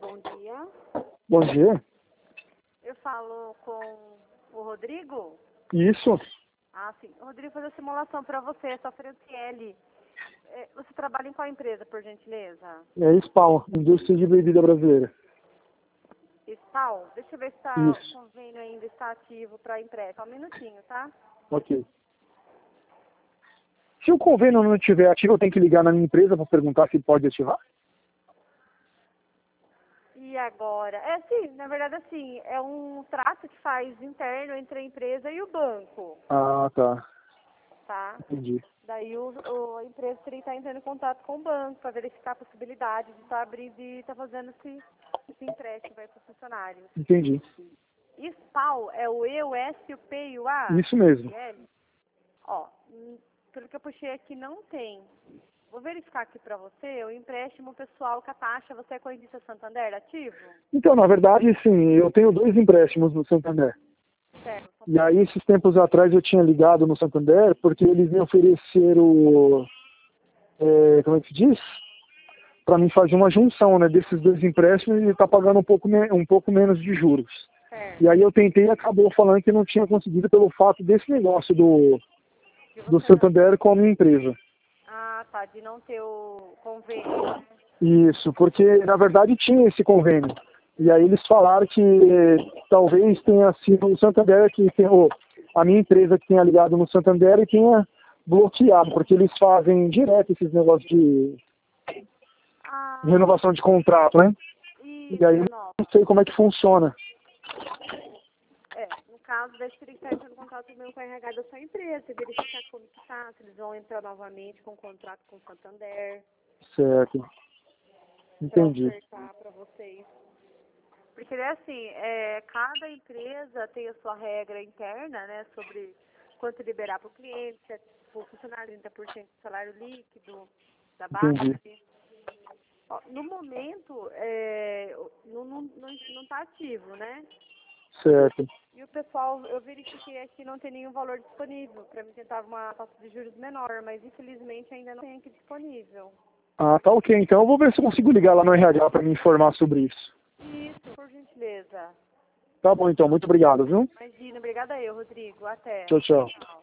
bom dia. Bom dia. Eu falo com o Rodrigo? Isso. Ah, sim. Rodrigo, fazer a simulação para você, sua Franciele. Você trabalha em qual empresa, por gentileza? É SPAL, Indústria de Bebida Brasileira. SPAL? Deixa eu ver se Isso. o convênio ainda está ativo para empréstimo. Só um minutinho, tá? Ok. Se o convênio não estiver ativo, eu tenho que ligar na minha empresa para perguntar se pode ativar? E agora? Sim, na verdade, assim, é um trato que faz interno entre a empresa e o banco, Ah, tá. tá? Entendi. Daí a empresa teria que estar entrando em contato com o banco para verificar a possibilidade de estar abrindo e estar fazendo esse empréstimo para os funcionários. Entendi. E SPAL é o E, o S, o P e o A? Isso mesmo. E L? Ó, pelo que eu puxei aqui não tem. Vou verificar aqui para você, o empréstimo pessoal com a taxa, você é correntista Santander ativo? Então, na verdade, sim, eu tenho 2 empréstimos no Santander. Certo. E aí, esses tempos atrás, eu tinha ligado no Santander porque eles me ofereceram, como é que se diz? Para mim fazer uma junção, né, desses 2 empréstimos e estar pagando um pouco menos de juros. Certo. E aí eu tentei e acabou falando que não tinha conseguido pelo fato desse negócio do Santander com a minha empresa. Ah, tá, de não ter o convênio, né? Isso, porque na verdade tinha esse convênio. E aí eles falaram que talvez tenha sido o Santander a minha empresa que tenha ligado no Santander e tenha bloqueado, porque eles fazem direto esses negócios de renovação de contrato, né? E aí eu não sei como é que funciona. No caso, daí teria que estar entrando em contato também com o RH da sua empresa, verificar como que tá, se eles vão entrar novamente com o contrato com o Santander. Certo. Entendi. Para ofertar para vocês. Porque é assim, cada empresa tem a sua regra interna, né, sobre quanto liberar para o cliente, se é para o funcionário 30% do salário líquido, da base. Ó, no momento, não está ativo, né? Certo. E o pessoal, eu verifiquei aqui, não tem nenhum valor disponível. Para mim tentar uma taxa de juros menor, mas infelizmente ainda não tem aqui disponível. Ah, tá ok. Então eu vou ver se eu consigo ligar lá no RH para me informar sobre isso. Isso, por gentileza. Tá bom então, muito obrigado, viu? Imagina, obrigada eu, Rodrigo. Até. Tchau, tchau. Tchau.